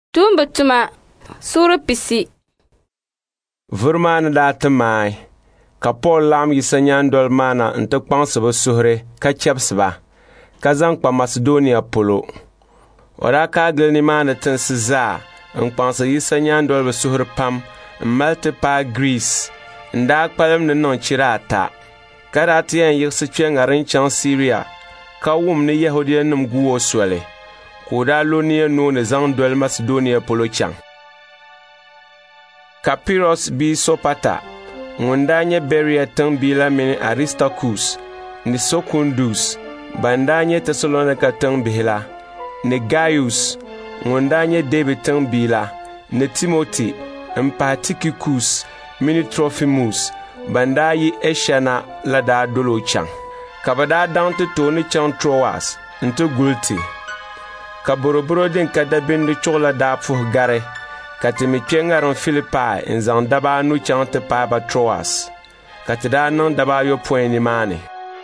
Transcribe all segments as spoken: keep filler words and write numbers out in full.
Tumba tuma sura pisi. Vurmaani daa ti maai ka Paul laɣim yisa nyandoli maana n ti kpaŋsi bɛ suhuri ka chɛbisiba ka zaŋ kpa Macedonia polo. O daa ka gili nimaani tinsi zaa n kpaŋsi yisa nyandoli bɛ suhuri pam n mali ti paai Greece n daa kpalim ni niŋ chira ata ka daa ti yɛn yiɣisi kpe ŋarin chaŋ Syria ka wum ni Yahudiyanim gu o soli ka o daa lo ni nooni zaŋ doli Macedonia polo chaŋ. Ka Piros bia Sopata ŋun daa nyɛ Beria tiŋ bia la mini Aristarchus ni Secundus ban daa nyɛ Thessalonica tiŋ bihi la ni Gaius ŋun daa nyɛ David tiŋ bia la ni Timothy n pahi Tychicus mini Trophimus ban daa yi Asia na la daa dolo chaŋ ka bɛ daa daŋ ti tooni chaŋ Troas n ti guli ti. Ka boroboro din ka dabindi chuɣu la daa puhi gari ka ti mi kpe ŋarin Filipai n zaŋ daba anu chaŋ ti paai ba Troas ka ti daa niŋ daba ayɔpɔin nimaani.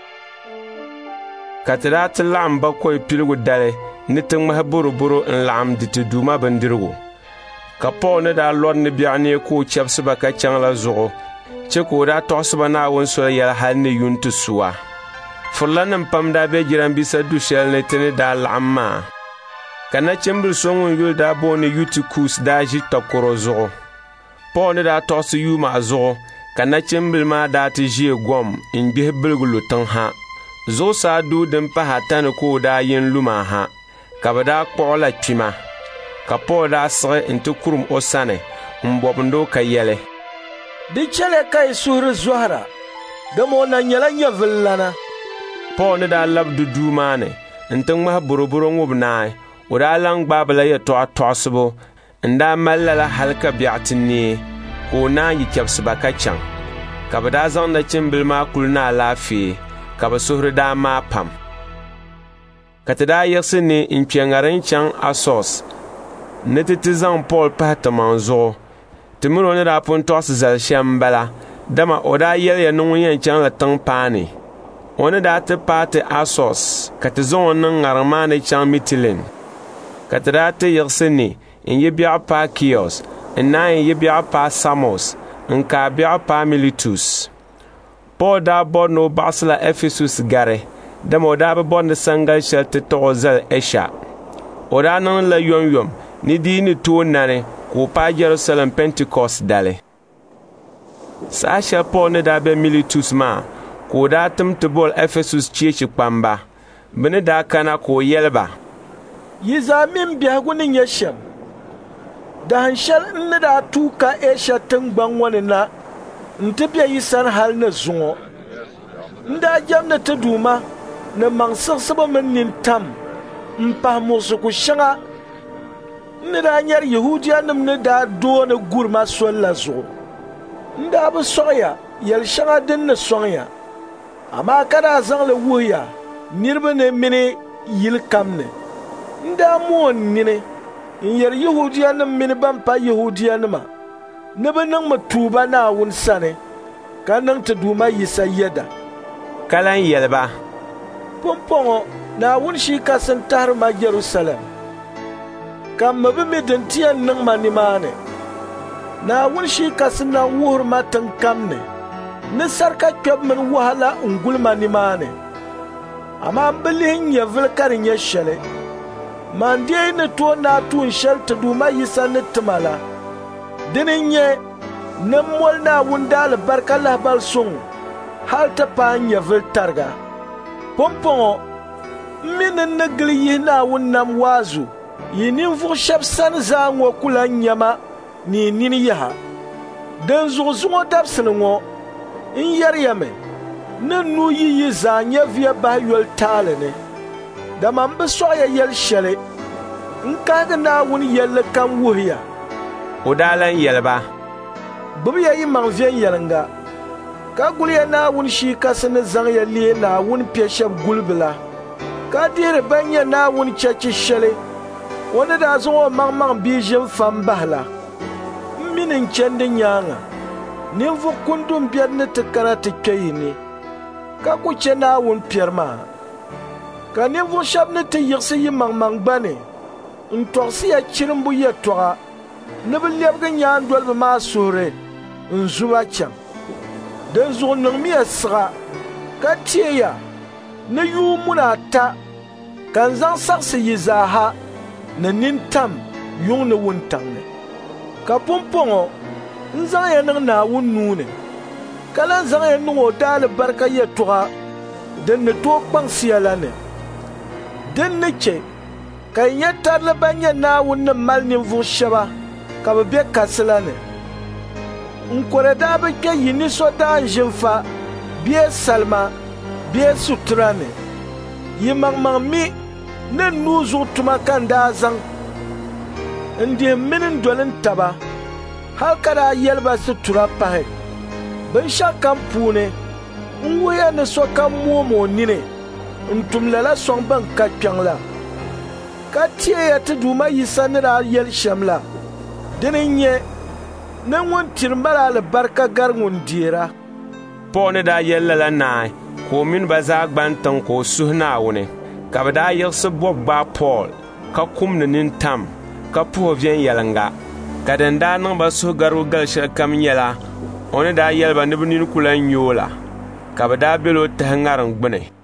Ka ti daa ti laɣim bakɔi piligu dali ni ti ŋmahi boroboro n laɣim di ti Duuma bindirigu. Ka Paul ni daa lɔri ni biɛɣu ni ka o chɛbisiba ka chaŋ la zuɣu che ka o daa tɔɣisiba Naawuni soli yɛli hali ni yuni ti suwa. Furlanim pam daa be jirambisa du shɛli ni ti ni daa laɣim maa. Ka nachimbili so ŋun yuli daa booni Eutychus daa ʒi takoro zuɣu. Paul ni daa tɔɣisi yuu maa zuɣu ka nachimbili maa daa ti ʒia gom n gbihi biligu lu tiŋ ha. Zuɣusaa duu din pahi ata ni ka o daa yin lu maa ha ka bɛ daa kpuɣi la kpima. Ka Paul daa siɣi n ti kurum o sani n bɔbindi ka yɛli. Di chɛli ka yi suhuri zɔhira, dama o na nyɛla nyɛvulilana. Paul ni daa labdi duu maa ni n ti ŋmahi boroboro ŋubi naai. O daa lan gbaai la yɛltɔɣa tɔɣisibu n daa mali lala hali ka biɛɣu ti neei ka o naan yi chɛbisiba ka chaŋ. Ka bɛ daa zaŋ nachimbili maa kuli ni alaafee ka bɛ suhuri daa maa pam. Ka ti daa yiɣisi ni n kpe ŋarin chaŋ Assos ni ti ti zaŋ Paul pahi timaŋ zuɣu. Ti mini o ni daa pun tɔɣisi zali shɛm bala dama o daa yɛliya ni ŋun yɛn chaŋ la tiŋ paani. O ni daa ti paai ti Assos ka ti zaŋ o niŋ ŋarin maa ni chaŋ Mitilene. Ka ti daa ti yiɣisi ni n yi biɛɣu paai Chios n naan yi biɛɣu paai Samos n kaa biɛɣu paai Miletus. Paul daa bɔri ni o baɣisi la Ephesus gari dama o daa bi bɔri ni sangali shɛli ti taɣi zali Asia. O daa niŋ la yɔmyɔm ni dii ni tooi nani ka o paai Jerusalem Pentecost dali. Saha shɛli Paul ni daa be Miletus maa ka o daa tim ti bɔli Ephesus cheechi kpamba bɛ ni daa kana ka o yɛli ba. Yi zaa min biɛhigu ni nyɛ shɛm. Dahin shɛli n ni daa tuu ka Asia tiŋgbaŋ ŋɔ ni na n ti be yi sani hali ni zuŋɔ. N daa jɛmdi ti Duuma ni maŋsiɣisibu mini nintam n pahi muɣisigu shɛŋa n ni daa nyɛri Yahudiyanim ni daa dooni gurima soli la zuɣu. N daa bi sɔɣiya yɛli shɛŋa din ni sɔŋya, amaa ka daa zaŋli wuhiya niriba ni mini yili kam ni. N daa moon nini n yɛri Yahudiyanim mini ban pa Yahudiyanima ni bɛ niŋ mi tuuba Naawuni sani ka niŋ ti Duuma yisa yɛda. Ka lan yɛli ba. Pumpɔŋɔ Naawuni shii kasi n tahiri ma Jerusalem ka mi bi mi din ti yɛn niŋ ma nimaani. Naawuni shii kasi na wuhiri ma tiŋ kam ni ni sarika kpɛbu mini wahala n guli ma nimaani. Amaa n bi lihi nyɛvuli ka di nyɛ shɛli. Man dee ni tooi naa tuun shɛli ti Duuma yisa ni tima la. Dini n-nyɛ ni mɔli Naawuni daali barika lahabali suŋ hali ti paai nyɛvuli tariga. Pumpɔŋɔ n mi ni ni gili yihi Naawuni nam waazu yi ninvuɣu shɛba sani zaa ŋɔ ku lan nyɛma ni yi nini yaha. Din zuɣu zuŋɔ dabisili ŋɔ n yɛriyami ni nuu yi yi zaa nyɛ viya bahi yɔli taali ni. Dama n bi sɔɣiya yɛli shɛli n kahigi Naawuni yɛlli kam wuhiya. O daa lan yɛli ba. Gbibiya yi maŋ viɛn yɛlinga ka guliya Naawuni shii kasi ni zaŋya lihi Naawuni piɛ shɛba gulibu la ka dihiri ban nyɛ Naawuni chɛchi shɛli o ni daa zaŋ o maŋmaŋ bia ʒini fam bahi la. N mi ni n chɛndi nyaaŋa ninvuɣu kundu n biɛdi ni ti kana ti kpe yi ni ka ku chɛ Naawuni piɛri maa. Ka ninvuɣu shɛba ni ti yiɣisi yi maŋmaŋ gba ni n togsi ya chirimbu yɛltɔga ni bɛ lɛbigi nyaandoliba maa suhuri n zuba chaŋ. Din zuɣu niŋmi ya siɣa ka teeya ni yuu muna ata ka n zaŋ saɣisi yi zaaha ni nintam yuŋ ni wuntaŋ ni. Ka pumpɔŋɔ n zaŋ ya niŋ Naawuni nuuni ka lan zaŋ ya niŋ o daali barika yɛltɔga din ni tooi kpaŋsiya la ni. Din ni che ka n nyɛ tarili ban nyɛ Naawuni ni mali ninvuɣu shɛba ka bɛ be kasi la ni. N kɔre daa bi kpe yi ni so daa n ʒinfa bee salima bee sutura ni. Yi maŋmaŋ mi ni nuu zuɣu tuma ka n daa zaŋ n dihi mini n doli n taba hal ka daa yɛliba sutura pahi. Binshɛɣu kam puuni n wuya ni sokam moomi o nini n tum lala sɔŋ bin ka kpɛŋ la ka teeya ti Duuma yisa ni daa yɛli shɛm la. Dini n nyɛ ni ŋun tiri mali alibarika gari ŋun deera. Paul ni daa yɛli lala naai ka o mini ba zaa gban tiŋ ka o suhi Naawuni ka bɛ daa yiɣisi bɔbi gbaa Paul ka kum ni nintam ka puhi viɛnyɛlinga ka din daa niŋ ba suhugarigu gali shɛli kam nyɛla o ni daa yɛli ba ni bɛ nini ku lan nyooi la ka bɛ daa beli o tahi ŋariŋ gbuni.